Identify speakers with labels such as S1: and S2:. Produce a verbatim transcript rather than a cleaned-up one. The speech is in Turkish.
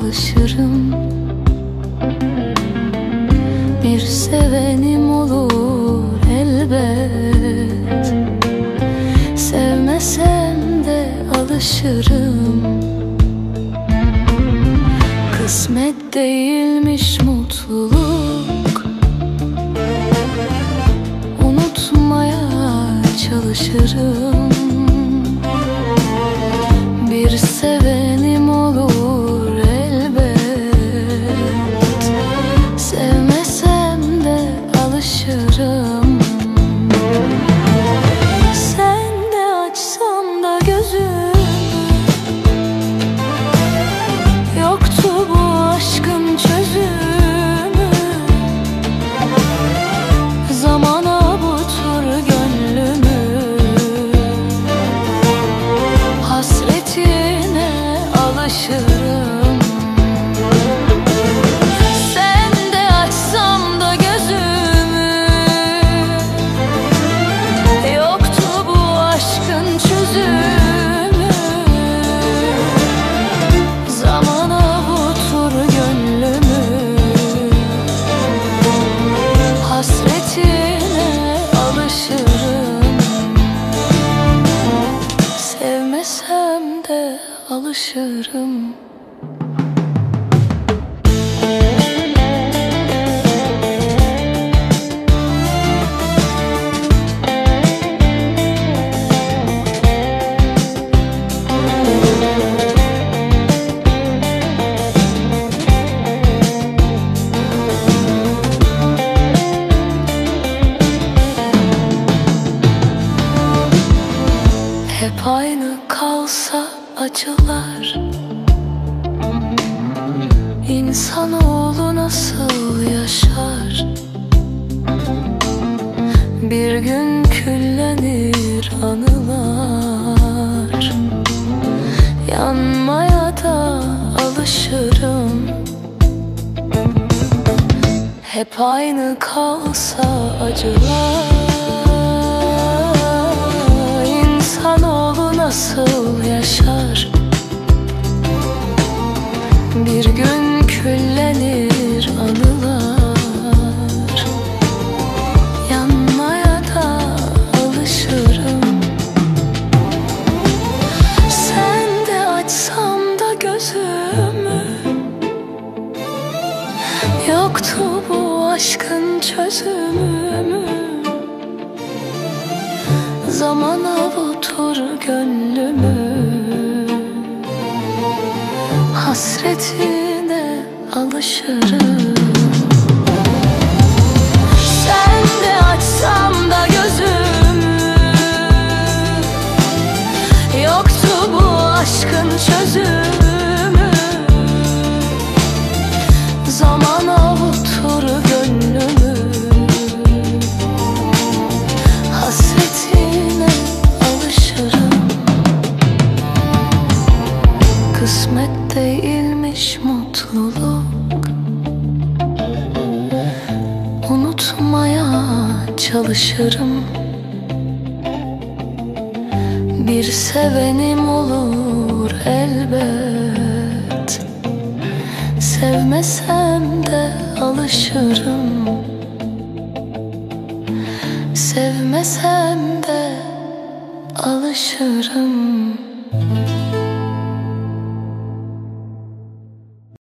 S1: alışırım. Bir sevenim olur elbet. Sevmesem de alışırım. Kısmet değilmiş mutluluk, unutmaya çalışırım. Bir sevenim olur elbet. Sevmesem de alışırım. Sen de açsam da gözümü, yoktu bu aşkın çözümü. Zamana avutur gönlümü. Hasretine alışırım. Sen de açsam da gözümü, yoktu bu aşkın çözümü. Zaman avutur gönlümü. Hasretine alışırım. Sevmesem de alışırım. Hep aynı kalsa acılar, İnsanoğlu nasıl yaşar? Bir gün küllenir anılar. Yanmaya da alışırım. Hep aynı kalsa acılar, İnsanoğlu nasıl yaşar? Bir gün küllenir anılar. Yanmaya da alışırım. Sen de açsam da gözümü, yoktu bu aşkın çözümü. Zaman avutur gönlümü. Hasretine alışırım. Sen de açsam da gözümü, yoktu bu aşkın çözümü. Zaman avutur gönlümü. Hasretine alışırım. Kısmet değilmiş mutluluk, unutmaya çalışırım. Bir sevenim olur elbet. Sevmesem de alışırım. Sevmesem de alışırım.